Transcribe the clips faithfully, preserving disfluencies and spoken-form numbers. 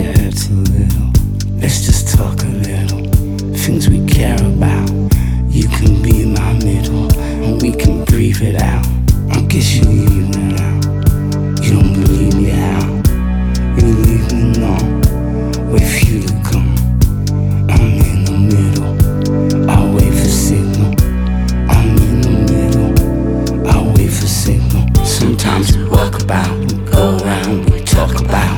it hurts a little. Let's just talk a little. Things we care about. You can be my middle, and we can breathe it out. I guess you leave me now. You don't believe me how. You leave me alone. Wait for you to come. I'm in the middle. I'll wait for signal. I'm in the middle. I'll wait for signal. Sometimes we walk about, we go around, we talk about.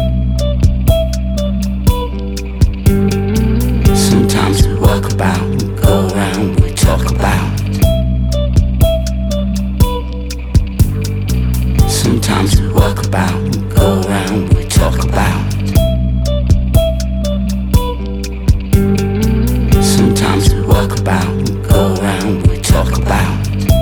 Sometimes we walk about, we go around, we talk about. Sometimes we walk about, we go around, we talk about. Sometimes we walk about, we go around, we talk about.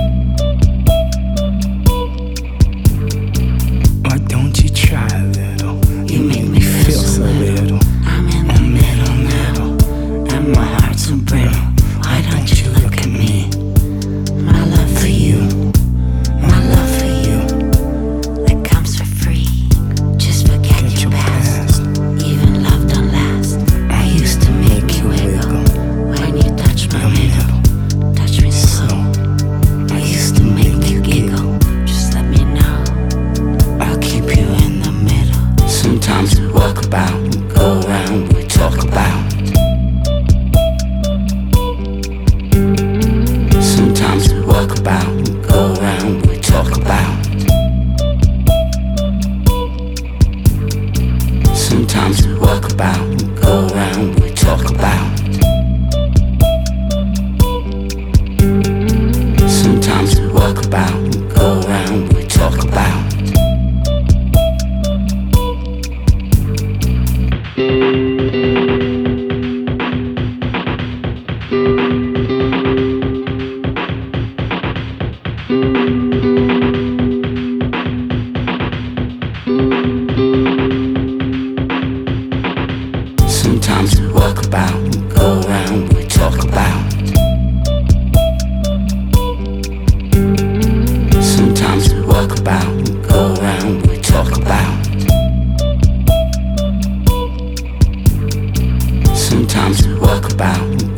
Why don't you try a little? You make me feel so little. I'm in the middle now, and my heart's so brittle. Why don't you look at me? My love for you, my love for you, that comes for free. Just forget get your your past. past. Even love don't last. I used to make you wiggle. When you touch my The middle, middle, touch me slow. slow. I used to make you giggle. Just let me know. I'll keep you in the middle. Sometimes we walk about, we go around, we talk about. Sometimes we walk about, we go around, we talk about. Sometimes we walk about, we go around, we talk about. Sometimes we walk about, we go around, we talk about. Sometimes we walk about, we go around, we talk about. Sometimes we walk about, we go around, we talk about. Sometimes we walk about, we